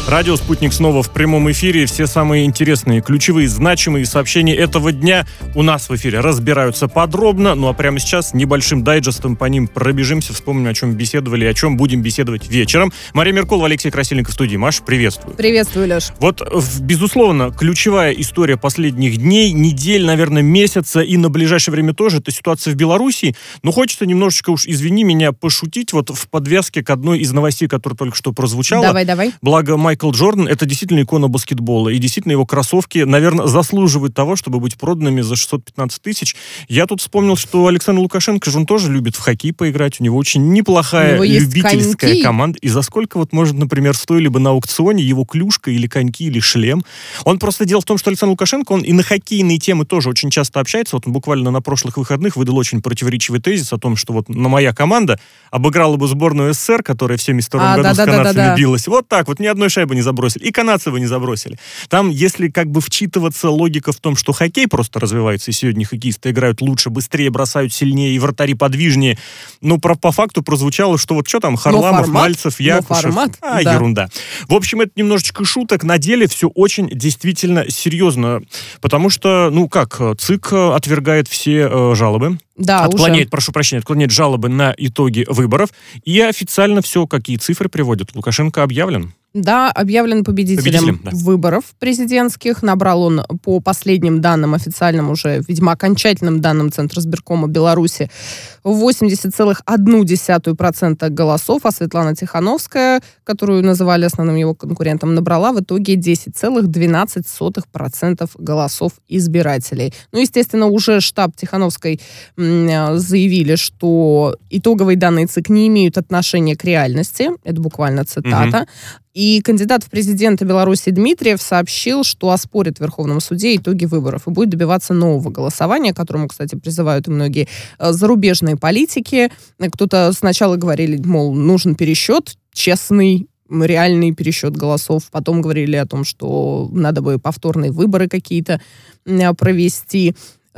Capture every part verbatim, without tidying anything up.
Радио «Спутник» снова в прямом эфире. Все самые интересные, ключевые, значимые сообщения этого дня у нас в эфире разбираются подробно. Ну а прямо сейчас небольшим дайджестом по ним пробежимся, вспомним, о чем беседовали и о чем будем беседовать вечером. Мария Меркулова, Алексей Красильников в студии. Маш, приветствую. Приветствую, Леш. Вот, безусловно, ключевая история последних дней, недель, наверное, месяца и на ближайшее время тоже, это ситуация в Беларуси. Но хочется немножечко уж, извини меня, пошутить вот в подвязке к одной из новостей, которая только что прозвучала. Давай, давай. Благо, Майкл Джордан — это действительно икона баскетбола. И действительно его кроссовки, наверное, заслуживают того, чтобы быть проданными за шестьсот пятнадцать тысяч. Я тут вспомнил, что Александр Лукашенко же он тоже любит в хоккей поиграть. У него очень неплохая любительская коньки. Команда. И за сколько, вот, может, например, стоили бы на аукционе его клюшка или коньки, или шлем. Он просто дело в том, что Александр Лукашенко, он и на хоккейные темы тоже очень часто общается. Вот он буквально на прошлых выходных выдал очень противоречивый тезис о том, что вот на моя команда обыграла бы сборную СССР, которая в семьдесят втором а, году да, с да, канадцами да, да, да. билась. Вот так вот, ни одной шайбы не забросили. И канадцы бы не забросили. Там, если как бы вчитываться, логика в том, что хоккей просто развивается, и сегодня хоккеисты играют лучше, быстрее, бросают сильнее, и вратари подвижнее. Но про, по факту прозвучало, что вот что там, Харламов, формат, Мальцев, Якушев. Формат, а, да. Ерунда. В общем, это немножечко шуток. На деле все очень действительно серьезно. Потому что, ну как, ЦИК отвергает все э, жалобы. Да, отклоняет, уже. прошу прощения, отклоняет жалобы на итоги выборов. И официально все, какие цифры приводят. Лукашенко объявлен. Да, объявлен победителем, победителем да. выборов президентских. Набрал он по последним данным, официальным уже, видимо, окончательным данным Центра избиркома Беларуси, восемьдесят целых одна десятая процента голосов, а Светлана Тихановская, которую называли основным его конкурентом, набрала в итоге десять целых двенадцать сотых процента голосов избирателей. Ну, естественно, уже штаб Тихановской м- заявили, что итоговые данные ЦИК не имеют отношения к реальности. Это буквально цитата. Угу. И кандидат в президенты Беларуси Дмитриев сообщил, что оспорит в Верховном суде итоги выборов и будет добиваться нового голосования, к которому, кстати, призывают и многие зарубежные политики. Кто-то сначала говорили, мол, нужен пересчет, честный, реальный пересчет голосов. Потом говорили о том, что надо бы повторные выборы какие-то провести.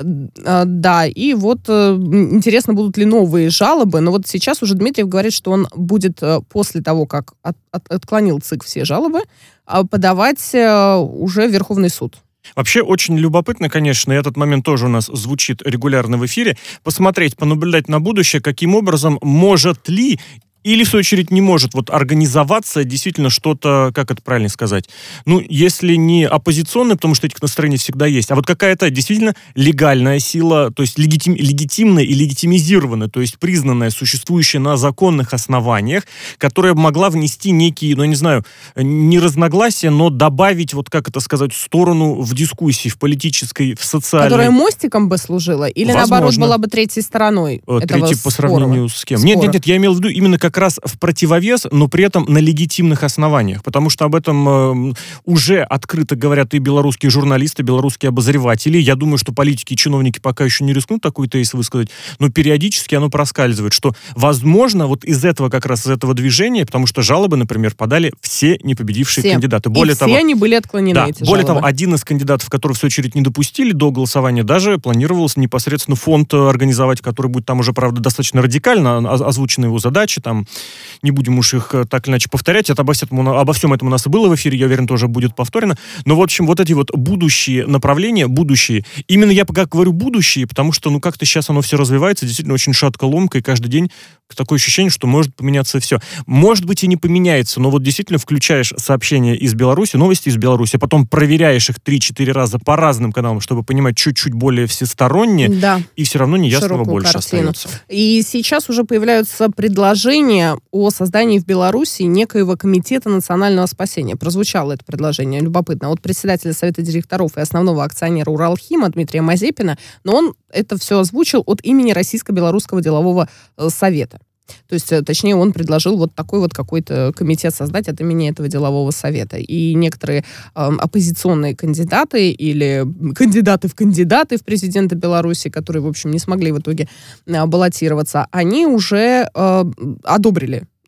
Да, и вот интересно, будут ли новые жалобы, но вот сейчас уже Дмитриев говорит, что он будет после того, как от, от, отклонил ЦИК все жалобы, подавать уже в Верховный суд. Вообще очень любопытно, конечно, и этот момент тоже у нас звучит регулярно в эфире, посмотреть, понаблюдать на будущее, каким образом может ли или, в свою очередь, не может вот организоваться действительно что-то, как это правильно сказать, ну, если не оппозиционное, потому что этих настроений всегда есть, а вот какая-то действительно легальная сила, то есть легитим, легитимная и легитимизированная, то есть признанная, существующая на законных основаниях, которая могла внести некие, ну, я не знаю, не разногласия, но добавить, вот как это сказать, сторону в дискуссии, в политической, в социальной. Которая мостиком бы служила? Или, возможно, наоборот, была бы третьей стороной этого Третьей по сравнению с кем? Спора. Нет, нет, нет, я имел в виду именно как как раз в противовес, но при этом на легитимных основаниях, потому что об этом э, уже открыто говорят и белорусские журналисты, белорусские обозреватели. Я думаю, что политики и чиновники пока еще не рискнут такой тезис высказать, но периодически оно проскальзывает, что, возможно, вот из этого как раз, из этого движения, потому что жалобы, например, подали все непобедившие все. кандидаты. Более и того, все они были отклонены, да, эти более жалобы. того, один из кандидатов, которого, в свою очередь, не допустили до голосования, даже планировался непосредственно фонд организовать, который будет там уже, правда, достаточно радикально озвучены его задачи, там не будем уж их так или иначе повторять. Это обо, всем, обо всем этом у нас и было в эфире, я уверен, тоже будет повторено. Но, в общем, вот эти вот будущие направления, будущие, именно я пока говорю будущие, потому что, ну, как-то сейчас оно все развивается, действительно очень шатко, ломко, и каждый день такое ощущение, что может поменяться все. Может быть, и не поменяется, но вот действительно включаешь сообщения из Беларуси, новости из Беларуси, а потом проверяешь их три-четыре раза по разным каналам, чтобы понимать чуть-чуть более всесторонне, да. И все равно неясного больше картину. Остается. И сейчас уже появляются предложения о создании в Беларуси некоего комитета национального спасения. Прозвучало это предложение, любопытно, от председателя Совета директоров и основного акционера Уралхима Дмитрия Мазепина, но он это все озвучил от имени Российско-Белорусского делового совета. То есть, точнее, он предложил вот такой вот какой-то комитет создать от имени этого делового совета. И некоторые э, оппозиционные кандидаты или кандидаты в кандидаты в президенты Беларуси, которые, в общем, не смогли в итоге э, баллотироваться, они уже э, одобрили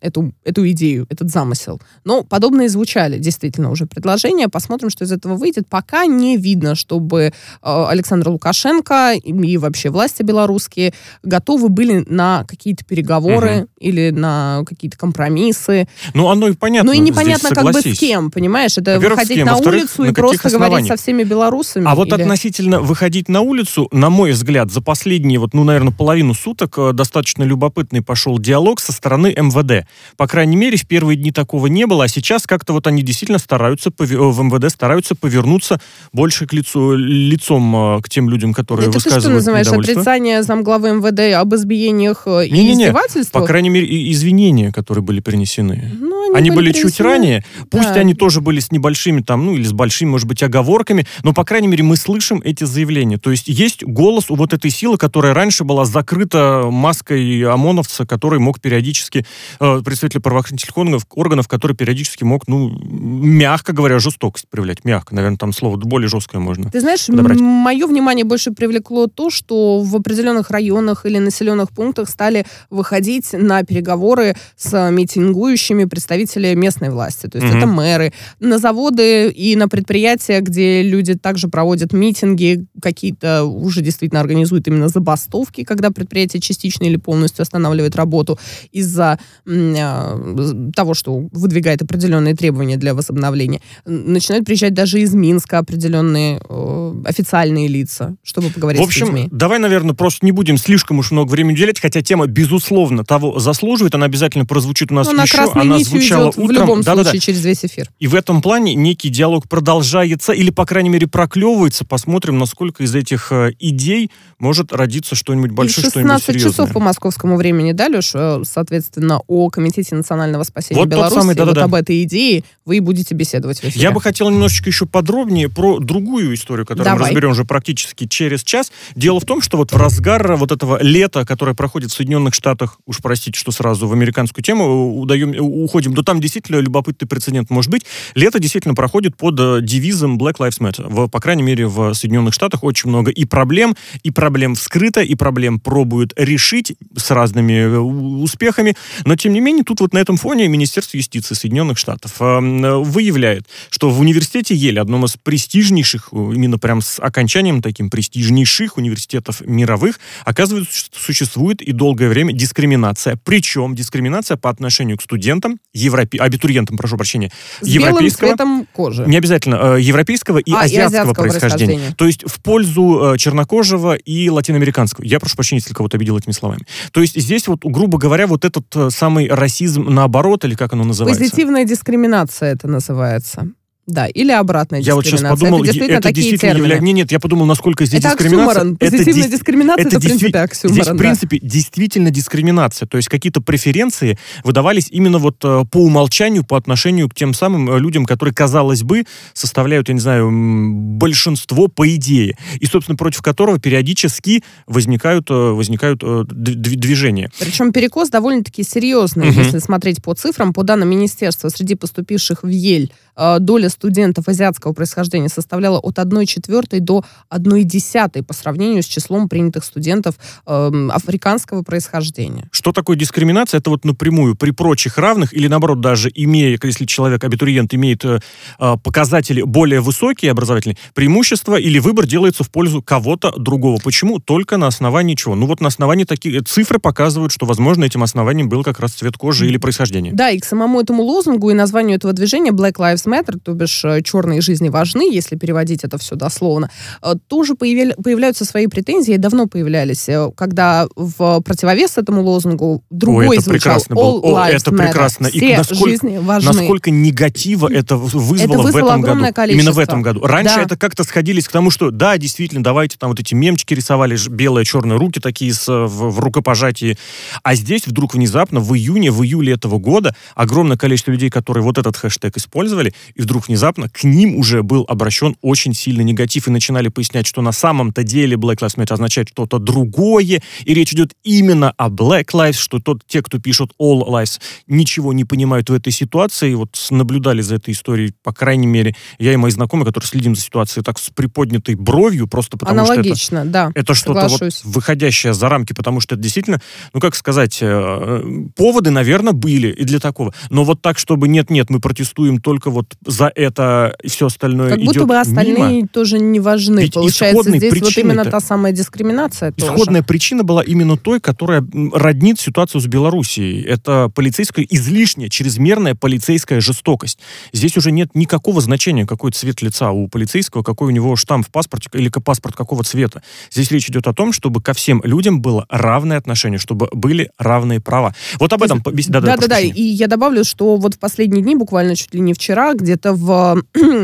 эту, эту идею, этот замысел. Но подобные звучали действительно уже предложения. Посмотрим, что из этого выйдет. Пока не видно, чтобы э, Александр Лукашенко и, и вообще власти белорусские готовы были на какие-то переговоры угу. или на какие-то компромиссы. Ну, оно и понятно. Ну, и непонятно, как бы с кем, понимаешь? Это выходить на улицу и просто говорить со всеми белорусами. А вот или... относительно выходить на улицу, на мой взгляд, за последние, вот, ну, наверное, половину суток достаточно любопытный пошел диалог со стороны эм вэ дэ. По крайней мере, в первые дни такого не было, а сейчас как-то вот они действительно стараются, в эм вэ дэ стараются повернуться больше к лицу, лицом к тем людям, которые это высказывают недовольство. Это ты что называешь, недовольство. отрицание замглавы эм вэ дэ об избиениях и Не-не-не. издевательствах? По крайней мере, извинения, которые были принесены. Ну, Они, они были, были чуть ранее. Пусть да. они тоже были с небольшими там, ну, или с большими, может быть, оговорками, но, по крайней мере, мы слышим эти заявления. То есть есть голос у вот этой силы, которая раньше была закрыта маской ОМОНовца, который мог периодически, э, представитель правоохранительных органов, органов, который периодически мог, ну, мягко говоря, жестокость проявлять. Мягко, наверное, там слово более жесткое можно Ты знаешь, подобрать. м- мое внимание больше привлекло то, что в определенных районах или населенных пунктах стали выходить на переговоры с митингующими представители местной власти. То есть mm-hmm. это мэры. На заводы и на предприятия, где люди также проводят митинги, какие-то уже действительно организуют именно забастовки, когда предприятие частично или полностью останавливает работу из-за э, того, что выдвигает определенные требования для возобновления. Начинают приезжать даже из Минска определенные э, официальные лица, чтобы поговорить с людьми. В общем, с людьми. давай, наверное, просто не будем слишком уж много времени уделять, хотя тема, безусловно, того заслуживает, она обязательно прозвучит у нас Но еще, она она звучала идет утром. в любом Да-да-да. случае через весь эфир. И в этом плане некий диалог продолжается или, по крайней мере, проклевывается. Посмотрим, насколько из этих э, идей может родиться что-нибудь большое, что-нибудь серьезное. шестнадцать часов по московскому времени, да, Леш, соответственно, о Комитете национального спасения вот Беларуси, самый, да, вот да, об этой идее вы будете беседовать в эфире. Я бы хотел немножечко еще подробнее про другую историю, которую Давай. мы разберем уже практически через час. Дело в том, что вот в разгар вот этого лета, которое проходит в Соединенных Штатах, уж простите, что сразу в американскую тему удаем, уходим, но там действительно любопытный прецедент может быть. Лето действительно проходит под девизом Black Lives Matter. В, по крайней мере, в Соединенных Штатах очень много и проблем, и проблем вскрыто, и проблем пробуют решить с разными успехами. Но, тем не менее, тут вот на этом фоне Министерство юстиции Соединенных Штатов выявляет, что в университете Йель, одном из престижнейших, именно прям с окончанием таким престижнейших университетов мировых, оказывается, что существует и долгое время дискриминация. Причем дискриминация по отношению к студентам, европе... абитуриентам, прошу прощения, с европейского... белым цветом кожи. Не обязательно. Европейского и, а, азиатского, и азиатского происхождения. происхождения. То есть в пользу чернокожего и латиноамериканского. Я прошу прощения, если кого-то обидел этими словами. То есть здесь вот, грубо говоря, вот этот самый расизм наоборот, или как оно называется? Позитивная дискриминация это называется. Да, или обратная я дискриминация. Я вот сейчас подумал, это действительно, это такие действительно термины. является... Нет, нет, я подумал, насколько здесь это дискриминация... Оксюморон. Позитивная это дискриминация, это, это в принципе оксюморон. Здесь, в да. принципе, действительно дискриминация. То есть какие-то преференции выдавались именно вот по умолчанию по отношению к тем самым людям, которые, казалось бы, составляют, я не знаю, большинство по идее. И, собственно, против которого периодически возникают, возникают движения. Причем перекос довольно-таки серьезный, угу. если смотреть по цифрам. По данным министерства, среди поступивших в Йель доля студентов азиатского происхождения составляла от одной четвертой до одной десятой по сравнению с числом принятых студентов э, африканского происхождения. Что такое дискриминация? Это вот напрямую при прочих равных или, наоборот, даже имея, если человек, абитуриент, имеет э, показатели более высокие образовательные, преимущества или выбор делается в пользу кого-то другого. Почему? Только на основании чего? Ну вот на основании таких цифры показывают, что, возможно, этим основанием был как раз цвет кожи или происхождение. Да, и к самому этому лозунгу и названию этого движения Black Lives Matter, то бишь черные жизни важны, если переводить это все дословно, тоже появля... появляются свои претензии, давно появлялись, когда в противовес этому лозунгу другой О, это звучал All All О, Lives это Matter. прекрасно. Все и насколько, жизни важны. Насколько негатива это вызвало, это вызвало в этом огромное году. Количество. Именно в этом году. Раньше да. это как-то сходились к тому, что да, действительно, давайте там вот эти мемчики рисовали, белые, черные руки такие с, в, в рукопожатии. А здесь вдруг внезапно в июне, в июле этого года огромное количество людей, которые вот этот хэштег использовали, и вдруг внезапно внезапно к ним уже был обращен очень сильный негатив, и начинали пояснять, что на самом-то деле Black Lives Matter означает что-то другое, и речь идет именно о Black Lives, что тот, те, кто пишут All Lives, ничего не понимают в этой ситуации. И вот наблюдали за этой историей, по крайней мере, я и мои знакомые, которые следим за ситуацией так с приподнятой бровью, просто потому Аналогично, что это, да, это что-то вот выходящее за рамки, потому что это действительно, ну как сказать, поводы, наверное, были и для такого. Но вот так, чтобы нет-нет, мы протестуем только вот за это, и все остальное как идет будто бы остальные мимо. Тоже не важны. Ведь получается, здесь вот именно та самая дискриминация тоже. Исходная причина была именно той, которая роднит ситуацию с Белоруссией. Это полицейская, излишняя, чрезмерная полицейская жестокость. Здесь уже нет никакого значения, какой цвет лица у полицейского, какой у него штамп в паспорте, или паспорт какого цвета. Здесь речь идет о том, чтобы ко всем людям было равное отношение, чтобы были равные права. Вот об этом... Да-да-да, и я добавлю, что вот в последние дни, буквально чуть ли не вчера, где-то в,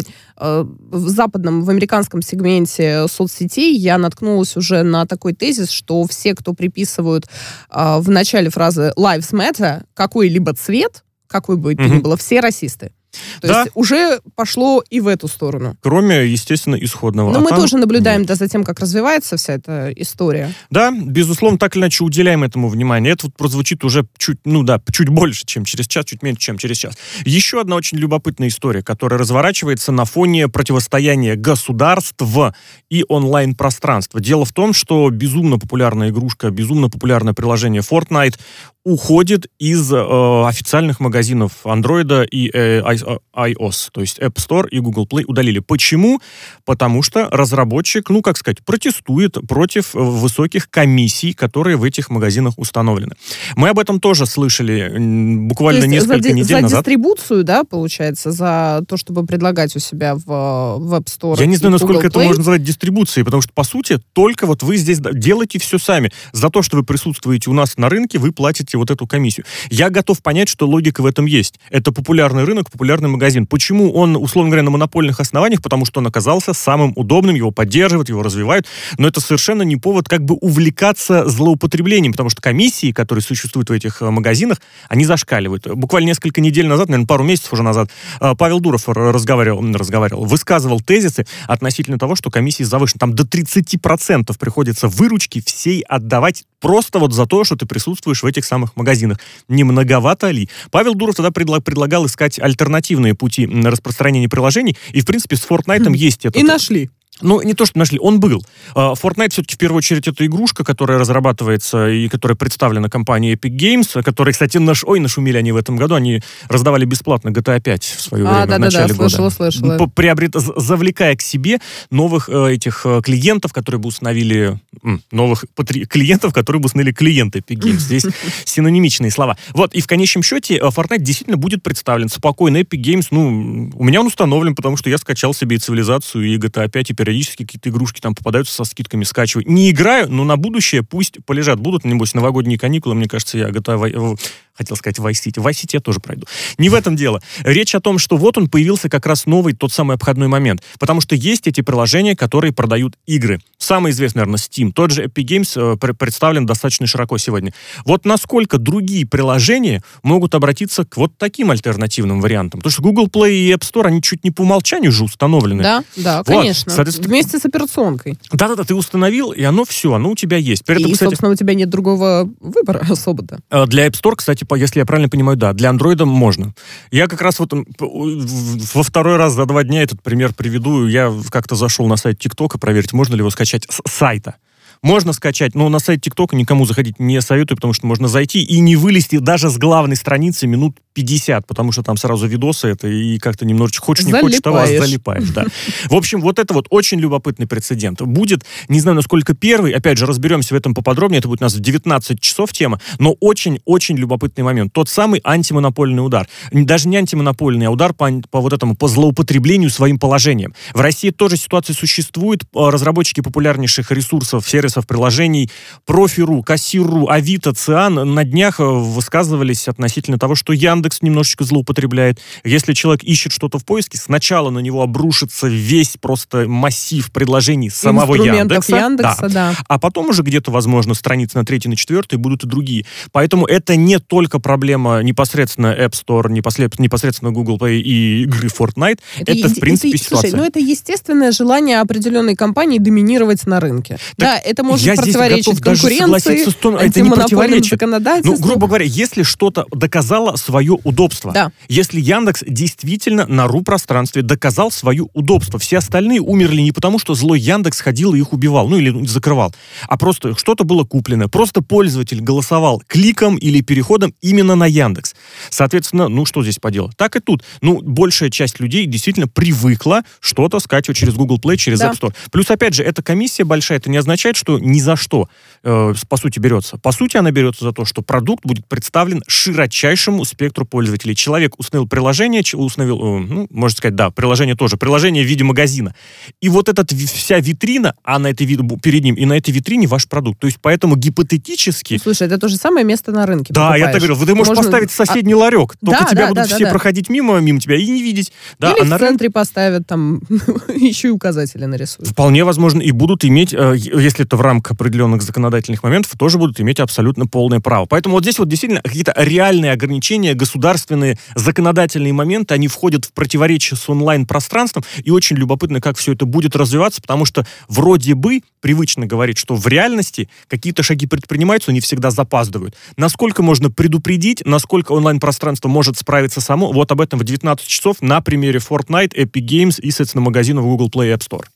в западном, в американском сегменте соцсетей я наткнулась уже на такой тезис, что все, кто приписывают в начале фразы «Lives Matter» какой-либо цвет, какой бы это mm-hmm. ни было, все расисты. То да. есть уже пошло и в эту сторону. Кроме, естественно, исходного. Но а мы там... тоже наблюдаем да, за тем, как развивается вся эта история. Да, безусловно, так или иначе уделяем этому внимание. Это вот прозвучит уже чуть, ну да, чуть больше, чем через час, чуть меньше, чем через час. Еще одна очень любопытная история, которая разворачивается на фоне противостояния государств и онлайн-пространства. Дело в том, что безумно популярная игрушка, безумно популярное приложение Fortnite уходит из э, официальных магазинов Android и э, iOS, то есть App Store и Google Play удалили. Почему? Потому что разработчик, ну, как сказать, протестует против высоких комиссий, которые в этих магазинах установлены. Мы об этом тоже слышали буквально несколько за, недель за назад. За дистрибуцию, да, получается, за то, чтобы предлагать у себя в, в App Store. Я не знаю, насколько Google это Play. можно назвать дистрибуцией, потому что, по сути, только вот вы здесь делаете все сами. За то, что вы присутствуете у нас на рынке, вы платите вот эту комиссию. Я готов понять, что логика в этом есть. Это популярный рынок, популярный магазин. Почему он, условно говоря, на монопольных основаниях? Потому что он оказался самым удобным, его поддерживают, его развивают. Но это совершенно не повод как бы увлекаться злоупотреблением, потому что комиссии, которые существуют в этих магазинах, они зашкаливают. Буквально несколько недель назад, наверное, пару месяцев уже назад, Павел Дуров разговаривал, разговаривал высказывал тезисы относительно того, что комиссии завышены. Там до тридцать процентов приходится выручки всей отдавать просто вот за то, что ты присутствуешь в этих самых магазинах. Не многовато ли? Павел Дуров тогда предла- предлагал искать альтернативные пути распространения приложений, и, в принципе, с Fortnite есть это. И нашли. Ну, не то, что нашли, он был. Fortnite все-таки, в первую очередь, это игрушка, которая разрабатывается и которая представлена компанией Epic Games, которые, кстати, наш... ой, нашумели они в этом году, они раздавали бесплатно джи ти эй пять в свое а, время, да, в начале да, года. слышала, слышала. Приобрет... Завлекая к себе новых э, этих э, клиентов, которые бы установили... М, новых патри... клиентов, которые бы установили клиенты Epic Games. Здесь синонимичные слова. Вот, и в конечном счете Fortnite действительно будет представлен спокойно. Epic Games, ну, у меня он установлен, потому что я скачал себе и цивилизацию, и джи ти эй пять, и периодически какие-то игрушки там попадаются со скидками, скачиваю. Не играю, но на будущее пусть полежат. Будут, небось, новогодние каникулы, мне кажется, я джи ти эй... Хотел сказать Vice City. Vice City я тоже пройду. Не в этом дело. Речь о том, что вот он появился как раз новый, тот самый обходной момент. Потому что есть эти приложения, которые продают игры. Самый известный, наверное, Steam. Тот же Epic Games э, представлен достаточно широко сегодня. Вот насколько другие приложения могут обратиться к вот таким альтернативным вариантам. Потому что Google Play и App Store, они чуть не по умолчанию же установлены. Да, да, вот, конечно. Соответственно... Вместе с операционкой. Да-да-да, ты установил, и оно все, оно у тебя есть. При этом, и, кстати, собственно, у тебя нет другого выбора особо-то. Для App Store, кстати, если я правильно понимаю, да, для Android можно. Я как раз вот во второй раз за два дня этот пример приведу. Я как-то зашел на сайт ТикТока проверить, можно ли его скачать с сайта. Можно скачать, но на сайт ТикТока никому заходить не советую, потому что можно зайти и не вылезти даже с главной страницы минут пятьдесят, потому что там сразу видосы это, и как-то немножечко хочешь, не залипаешь. хочешь, того залипаешь. Да. В общем, вот это вот очень любопытный прецедент. Будет, не знаю, насколько первый, опять же, разберемся в этом поподробнее, это будет у нас в девятнадцать часов тема, но очень-очень любопытный момент. Тот самый антимонопольный удар. Даже не антимонопольный, а удар по, по вот этому, по злоупотреблению своим положением. В России тоже ситуация существует. Разработчики популярнейших ресурсов, сервисов, приложений, Профи.ру, Кассир.ру, Авито, Циан на днях высказывались относительно того, что Яндекс Яндекс немножечко злоупотребляет. Если человек ищет что-то в поиске, сначала на него обрушится весь просто массив предложений самого Яндекса. Яндекса да. Да. А потом уже где-то, возможно, страницы на третьей, на четвертой будут и другие. Поэтому это не только проблема непосредственно App Store, непосредственно Google Play и игры Fortnite. Это, это в принципе, это, ситуация. Слушай, ну это естественное желание определенной компании доминировать на рынке. Так да, это может я противоречить конкуренции, с том, это не противоречит. законодательству. Ну, грубо говоря, если что-то доказало свое удобство, да. если Яндекс действительно на ру-пространстве доказал свое удобство, все остальные умерли не потому, что злой Яндекс ходил и их убивал, ну или закрывал, а просто что-то было куплено, просто пользователь голосовал кликом или переходом именно на Яндекс. Соответственно, ну что здесь поделать? Так и тут. Ну, большая часть людей действительно привыкла что-то скачивать через Google Play, через да. App Store. Плюс, опять же, эта комиссия большая, это не означает, что ни за что, э, по сути, берется. По сути, она берется за то, что продукт будет представлен широчайшему спектру пользователей. Человек установил приложение, установил, э, ну, можно сказать, да, приложение тоже, приложение в виде магазина. И вот эта вся витрина, а на этой вид, перед ним, и на этой витрине ваш продукт. То есть, поэтому гипотетически... Ну, слушай, это то же самое место на рынке. Да, покупаешь. я так говорил, ты можешь Можно... поставить соседний а... ларек, только да, тебя да, будут да, все да, проходить мимо, мимо тебя и не видеть. Да, Или а в на центре рынке... поставят там еще и указатели нарисуют. Вполне возможно, и будут иметь, если это в рамках определенных законодательных моментов, тоже будут иметь абсолютно полное право. Поэтому вот здесь вот действительно какие-то реальные ограничения, государственные, законодательные моменты, они входят в противоречие с онлайн-пространством, и очень любопытно, как все это будет развиваться, потому что вроде бы привычно говорить, что в реальности какие-то шаги предпринимаются, но не всегда запаздывают. Насколько можно предупредить, насколько онлайн-пространство может справиться само, вот об этом в девятнадцать часов на примере Fortnite, Epic Games и, соответственно, магазинов Google Play и App Store.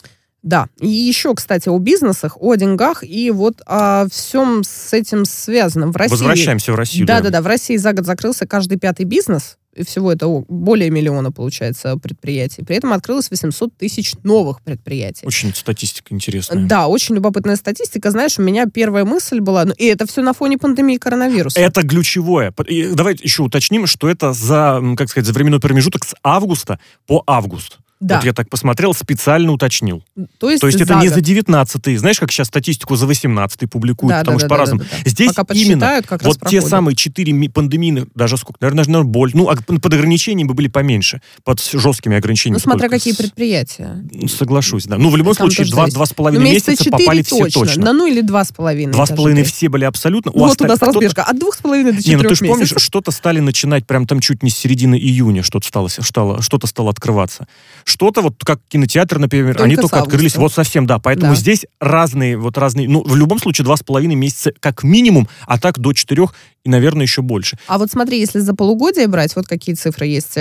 Да, и еще, кстати, о бизнесах, о деньгах, и вот о всем с этим связанном. В России... Возвращаемся в Россию. Да-да-да, в России за год закрылся каждый пятый бизнес, и всего это более миллиона, получается, предприятий. При этом открылось восемьсот тысяч новых предприятий. Очень статистика интересная. Да, очень любопытная статистика. Знаешь, у меня первая мысль была, ну, и это все на фоне пандемии коронавируса. Это ключевое. И давайте еще уточним, что это за, как сказать, за временной промежуток с августа по август. Да. Вот я так посмотрел, специально уточнил. То есть, То есть это за не год. За девятнадцатый. Знаешь, как сейчас статистику за восемнадцатый публикуют, да, потому да, что да, по-разному. Да, да, да. Здесь Пока именно как вот те самые четыре пандемийных, даже сколько, наверное, наверное, боль. Ну, а под ограничениями бы были поменьше. Под жесткими ограничениями. Ну, смотря сколько? какие предприятия. Соглашусь, да. Ну, в любом Там случае, два с половиной ну, месяца попали все точно. точно. Да, ну, или два с половиной. Два с половиной все были абсолютно. Ну, вот у нас разбежка. От двух с половиной до четырех Не, ну ты же помнишь, месяцев. что-то стали начинать прям там чуть не с середины июня, что-то стало, стало, что-то стало открываться. Что-то вот как кинотеатр, например, только они только открылись вот совсем, да. Поэтому да. здесь разные, вот разные, ну, в любом случае, два с половиной месяца как минимум, а так до четырех и, наверное, еще больше. А вот смотри, если за полугодие брать, вот какие цифры есть.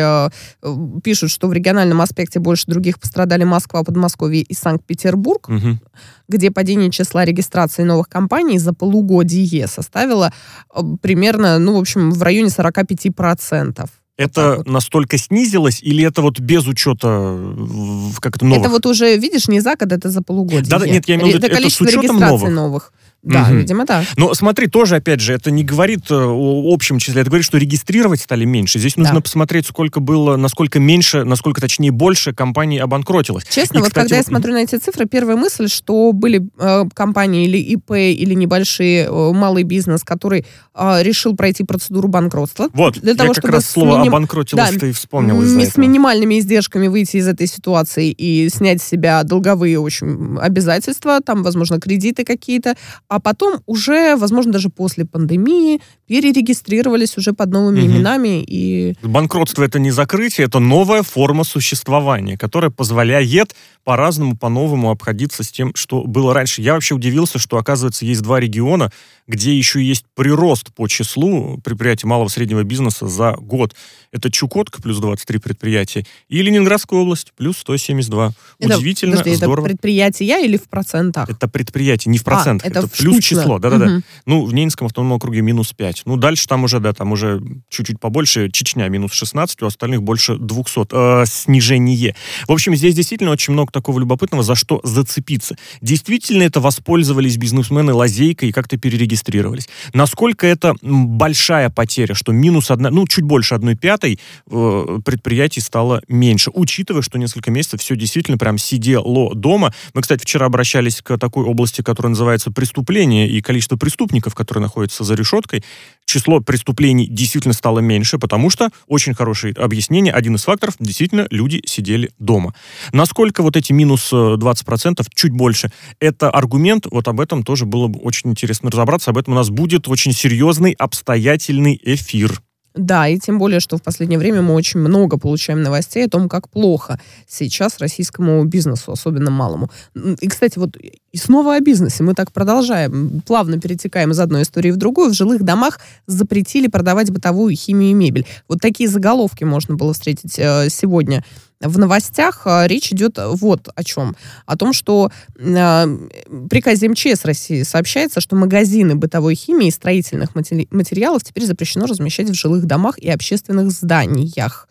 Пишут, что в региональном аспекте больше других пострадали Москва, Подмосковье и Санкт-Петербург, угу. где падение числа регистрации новых компаний за полугодие составило примерно, ну, в общем, в районе сорок пять процентов. Это вот. Настолько снизилось, или это вот без учета как это новых? Это вот уже, видишь, не за год, это за полугодие. Да, нет, я имею в виду, это, это с учетом новых. новых. Да, угу. видимо, да. Но смотри, тоже, опять же, это не говорит о общем числе, это говорит, что регистрировать стали меньше. Здесь нужно да. посмотреть, сколько было, насколько меньше, насколько, точнее, больше компаний обанкротилось. Честно, и, вот кстати, когда вот... я смотрю на эти цифры, первая мысль, что были э, компании или ИП, или небольшие, э, малый бизнес, который э, решил пройти процедуру банкротства. Вот, для я того, как чтобы раз слово миним... обанкротилось, да, ты вспомнил из-за с этого. минимальными издержками выйти из этой ситуации и снять с себя долговые, в общем, обязательства, там, возможно, кредиты какие-то, а потом уже возможно, даже после пандемии, перерегистрировались уже под новыми угу. именами. И... Банкротство — это не закрытие, это новая форма существования, которая позволяет по-разному, по-новому обходиться с тем, что было раньше. Я вообще удивился, что, оказывается, есть два региона, где еще есть прирост по числу предприятий малого и среднего бизнеса за год. Это Чукотка, плюс двадцать три предприятия, и Ленинградская область, плюс сто семьдесят два. Это, Удивительно, подожди, здорово. Это предприятия или в процентах? Это предприятие, не в процентах, а, это, это плюс штучно. число. Да-да-да. Угу. Ну, в Ненецком автономном округе минус пять. Ну, дальше там уже, да, там уже чуть-чуть побольше. Чечня минус шестнадцать, у остальных больше двухсот. Э, снижение. В общем, здесь действительно очень много такого любопытного, за что зацепиться. Действительно это воспользовались бизнесмены лазейкой и как-то перерегистрировались. Насколько это большая потеря, что минус одна, ну, чуть больше одной пятой э, предприятий стало меньше, учитывая, что несколько месяцев все действительно прям сидело дома. Мы, кстати, вчера обращались к такой области, которая называется преступ, преступления и количество преступников, которые находятся за решеткой, число преступлений действительно стало меньше, потому что, очень хорошее объяснение, один из факторов, действительно, люди сидели дома. Насколько вот эти минус двадцать процентов, чуть больше, это аргумент, вот об этом тоже было бы очень интересно разобраться, об этом у нас будет очень серьезный, обстоятельный эфир. Да, и тем более, что в последнее время мы очень много получаем новостей о том, как плохо сейчас российскому бизнесу, особенно малому. И, кстати, вот и снова о бизнесе. Мы так продолжаем, плавно перетекаем из одной истории в другую. В жилых домах запретили продавать бытовую химию и мебель. Вот такие заголовки можно было встретить э, сегодня. В новостях речь идет вот о чем. О том, что э, в приказе эм че эс России сообщается, что магазины бытовой химии и строительных матери- материалов теперь запрещено размещать в жилых домах и общественных зданиях.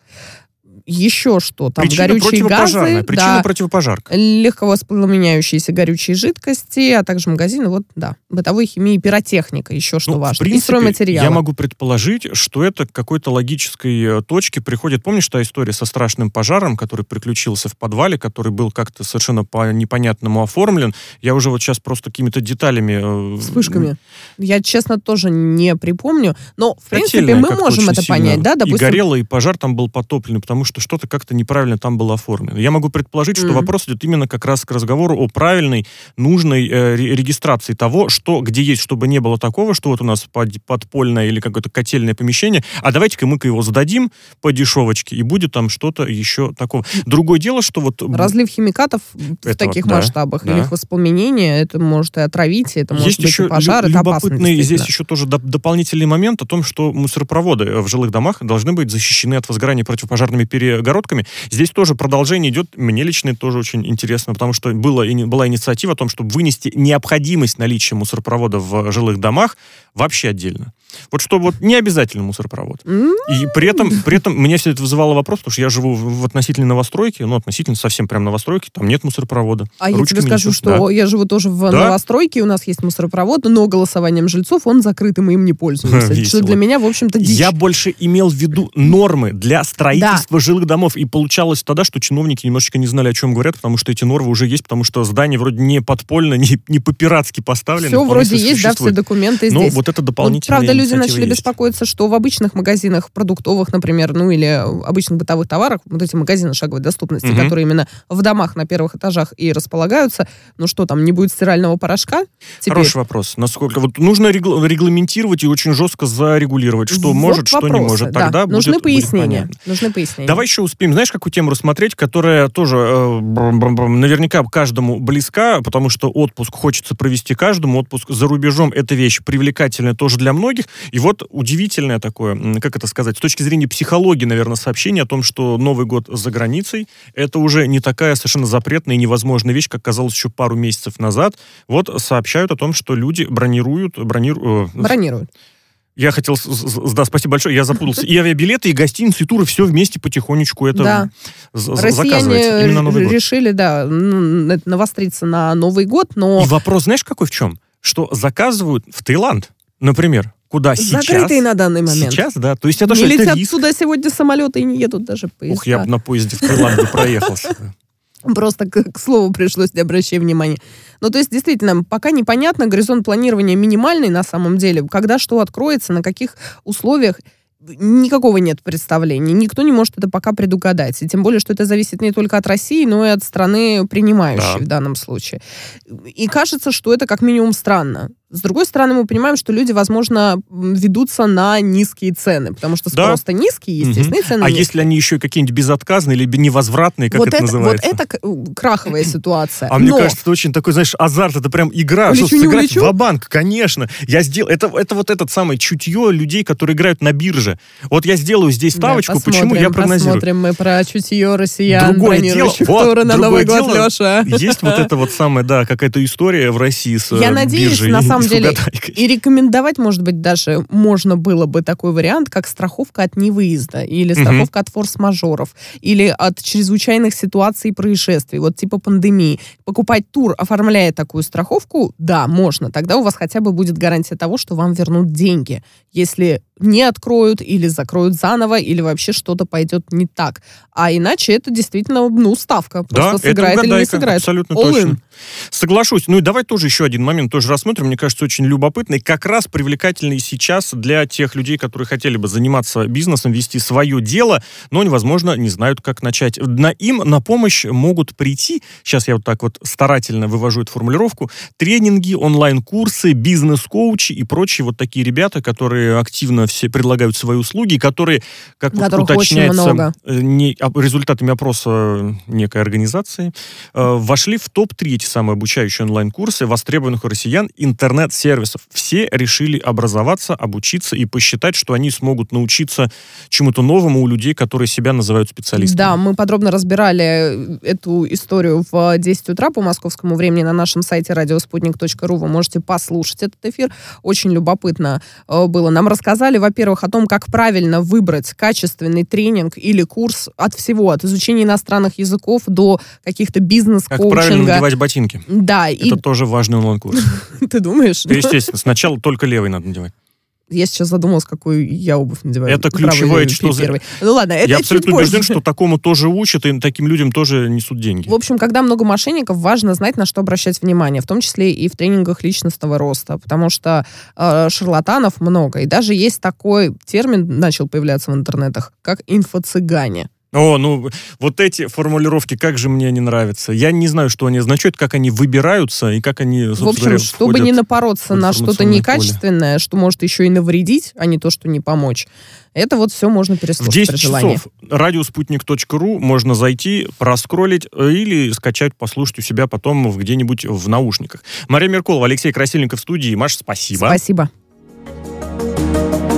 Еще что там? Причина горючие газы, причина да, противопожарка. легковоспламеняющиеся горючие жидкости, а также магазины, вот, да, бытовой химии, пиротехника, еще что ну, важно. В принципе, и стройматериалы. Я могу предположить, что это к какой-то логической точке приходит. Помнишь та история со страшным пожаром, который приключился в подвале, который был как-то совершенно по непонятному оформлен? Я уже вот сейчас просто какими-то деталями... Вспышками. Я, честно, тоже не припомню, но, в принципе, Котельная мы можем это понять, да, допустим. И горело, и пожар там был потоплен, потому что что-то как-то неправильно там было оформлено. Я могу предположить, что mm-hmm. вопрос идет именно как раз к разговору о правильной, нужной э, регистрации того, что, где есть, чтобы не было такого, что вот у нас под, подпольное или какое-то котельное помещение, а давайте-ка мы-ка его сдадим по дешевочке, и будет там что-то еще такого. Другое дело, что вот... Разлив химикатов в таких да, масштабах, да. или их воспламенение, это может и отравить, это может есть быть еще и пожар, лю- это опасно. Здесь еще тоже доп- дополнительный момент о том, что мусоропроводы в жилых домах должны быть защищены от возгорания противопожарными перегородками. Здесь тоже продолжение идет. Мне лично это тоже очень интересно, потому что было, была инициатива о том, чтобы вынести необходимость наличия мусоропровода в жилых домах вообще отдельно. Вот что вот не обязательно мусоропровод. И при этом, при этом меня все это вызывало вопрос, потому что я живу в, в относительной новостройке, ну, относительно совсем прям новостройки, там нет мусоропровода. А я тебе скажу, что да. я живу тоже в да? новостройке, у нас есть мусоропровод, но голосованием жильцов он закрыт, и мы им не пользуемся. Что для меня, в общем-то, дичь. Я больше имел в виду нормы для строительства да. жилых домов, и получалось тогда, что чиновники немножечко не знали, о чем говорят, потому что эти нормы уже есть, потому что здание вроде не подпольно, не, не по-пиратски поставлено. Все вроде есть, да, все документы но здесь. Вот это дополнительное. Ну, правда, люди начали есть. беспокоиться, что в обычных магазинах продуктовых, например, ну или обычных бытовых товарах, вот эти магазины шаговой доступности, угу. которые именно в домах на первых этажах и располагаются, ну что там, не будет стирального порошка? Теперь? Хороший вопрос. Насколько вот нужно регл- регламентировать и очень жестко зарегулировать, что вот может, вопросы, что не может. Да. Тогда Нужны будет, пояснения. будет Нужны пояснения. Давай еще успеем. Знаешь, какую тему рассмотреть, которая тоже э, наверняка каждому близка, потому что отпуск хочется провести каждому. Отпуск за рубежом — это вещь привлекательная тоже для многих. И вот удивительное такое, как это сказать, с точки зрения психологии, наверное, сообщение о том, что Новый год за границей — это уже не такая совершенно запретная и невозможная вещь, как казалось еще пару месяцев назад. Вот сообщают о том, что люди бронируют... Брониру... Бронируют. Я хотел... Да, спасибо большое, я запутался. И авиабилеты, и гостиницы, и туры, все вместе потихонечку это да. заказывается. Именно Новый год. Решили, да, навостриться на Новый год, но... И вопрос, знаешь, какой в чем? Что заказывают в Таиланд, например, куда сейчас... Закрытые на данный момент. Сейчас, да. То есть это не что, летят это риск? сюда сегодня самолеты и не едут даже поезда. Ух, я бы на поезде в Таиланд бы проехался. Просто к, к слову пришлось, не обращая внимания. Ну, то есть, действительно, пока непонятно, горизонт планирования минимальный на самом деле. Когда что откроется, на каких условиях, никакого нет представления. Никто не может это пока предугадать. И тем более, что это зависит не только от России, но и от страны принимающей, да, в данном случае. И кажется, что это как минимум странно. С другой стороны, мы понимаем, что люди, возможно, ведутся на низкие цены, потому что спрос-то да. низкий, естественно, угу. и цены А нет. если они еще какие-нибудь безотказные или невозвратные, как вот это, это называется? Вот это краховая ситуация. А Но... мне кажется, это очень такой, знаешь, азарт, это прям игра, улечу, что сыграть улечу? ва-банк, конечно. Я сделал, это, это вот этот самый чутье людей, которые играют на бирже. Вот я сделаю здесь ставочку, да, почему я прогнозирую. Посмотрим мы про чутье россиян, другое дело, вот, на Новый год, дело, Леша. Есть вот эта вот самая, да, какая-то история в России с я надеюсь, биржей на самом и деле, угадайкой. И рекомендовать, может быть, даже можно было бы такой вариант, как страховка от невыезда, или страховка угу. от форс-мажоров, или от чрезвычайных ситуаций и происшествий, вот типа пандемии. Покупать тур, оформляя такую страховку, да, можно. Тогда у вас хотя бы будет гарантия того, что вам вернут деньги, если не откроют, или закроют заново, или вообще что-то пойдет не так. А иначе это действительно, ну, ставка. Просто да, сыграет это или не сыграет. Абсолютно All точно. in. Соглашусь. Ну и давай тоже еще один момент тоже рассмотрим. Мне кажется, очень любопытный. Как раз привлекательный сейчас для тех людей, которые хотели бы заниматься бизнесом, вести свое дело, но, возможно, не знают, как начать. На им на помощь могут прийти, сейчас я вот так вот старательно вывожу эту формулировку, тренинги, онлайн-курсы, бизнес-коучи и прочие вот такие ребята, которые активно все предлагают свои услуги, которые, как вот уточняется не, результатами опроса некой организации, э, вошли в топ три эти самые обучающие онлайн-курсы, востребованных у россиян интернет-сервисов. Все решили образоваться, обучиться и посчитать, что они смогут научиться чему-то новому у людей, которые себя называют специалистами. Да, мы подробно разбирали эту историю в десять утра по московскому времени на нашем сайте радиоспутник точка ру. Вы можете послушать этот эфир. Очень любопытно было. Нам рассказали, во-первых, о том, как правильно выбрать качественный тренинг или курс от всего, от изучения иностранных языков до каких-то бизнес-коучинга. Как правильно надевать ботинки. Да. Это и... тоже важный онлайн-курс. Ты думаешь? Да, естественно. Сначала только левый надо надевать. Я сейчас задумалась, какую я обувь надеваю. Это ключевое, что за... Ну ладно, это Я абсолютно убежден, что такому тоже учат, и таким людям тоже несут деньги. В общем, когда много мошенников, важно знать, на что обращать внимание, в том числе и в тренингах личностного роста, потому что э, шарлатанов много. И даже есть такой термин, начал появляться в интернетах, как инфо-цыгане. О, ну, вот эти формулировки, как же мне не нравятся. Я не знаю, что они означают, как они выбираются и как они, собственно В общем, говоря, чтобы не напороться на что-то некачественное, поле. Что может еще и навредить, а не то, что не помочь, это вот все можно переслушать при желании. В десять часов радиоспутник точка ру можно зайти, проскроллить или скачать, послушать у себя потом где-нибудь в наушниках. Мария Меркулова, Алексей Красильников в студии. Маша, спасибо. Спасибо.